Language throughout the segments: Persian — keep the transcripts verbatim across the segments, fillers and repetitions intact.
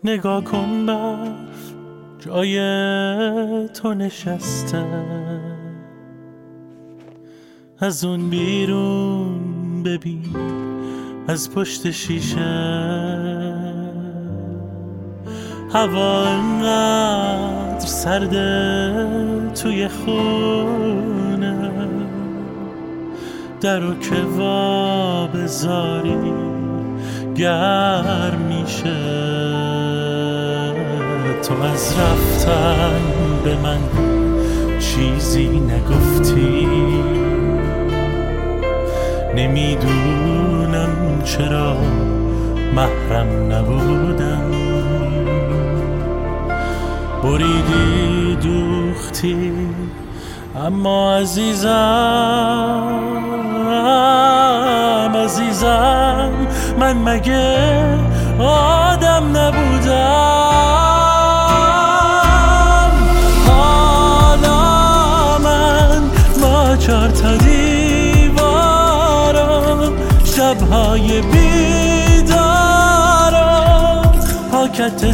نگاه کن برف جای تو نشسته، از اون بیرون ببین از پشت شیشه هوا انقدر سرده توی خونه، در و که وا بذاری گرم میشه. تو از رفتن به من چیزی نگفتی، نمیدونم چرا محرم نبودم. بریدی دوختی اما عزیزم عزیزم من مگه آدم نبودم؟ حالا من با چار تا دیوارم، شبهای بیدارم، پاکت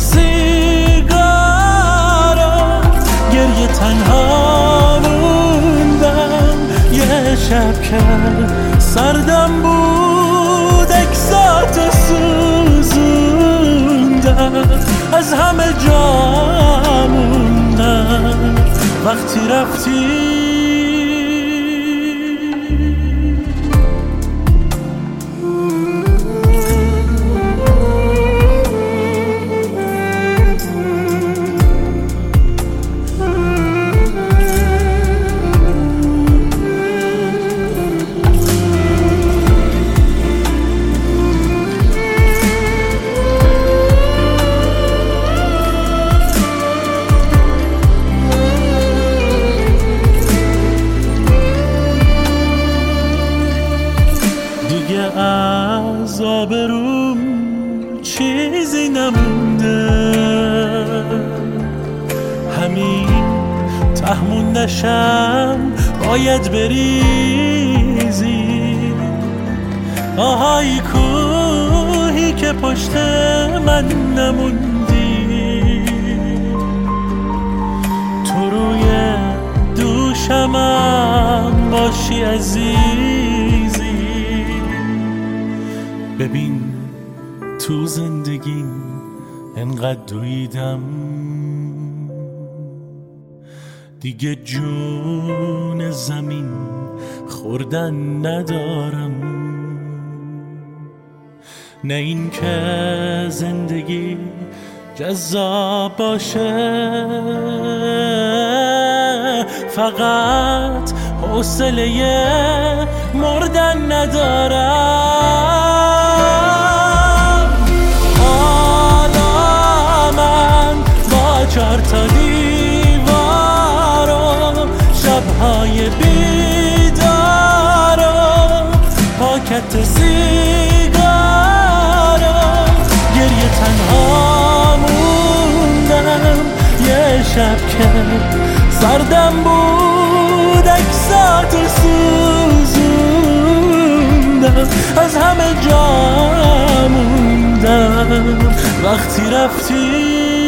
سیگارم، گریه تنها موندم. یه شب که سردم بود اکساتو سوزوندم، از همه جا موندم وقتی رفتی. از آبروم چیزی نمونده، همین تهمون نشم باید بریزی. آهای کوهی که پشت من نموندی، تو روی دوشمم باشی عزیزی. ببین تو زندگی انقدر دویدم، دیگه جون زمین خوردن ندارم. نه این که زندگی جذاب باشه، فقط حوصله مردن ندارم. حالا من با چار تا دیوارم، شبهای بیدارم، پاکت سیگارم، گریه تنها موندم. یه شب که سردم بود اکساتو سوزوندم، از همه جا موندم وقتی رفتی.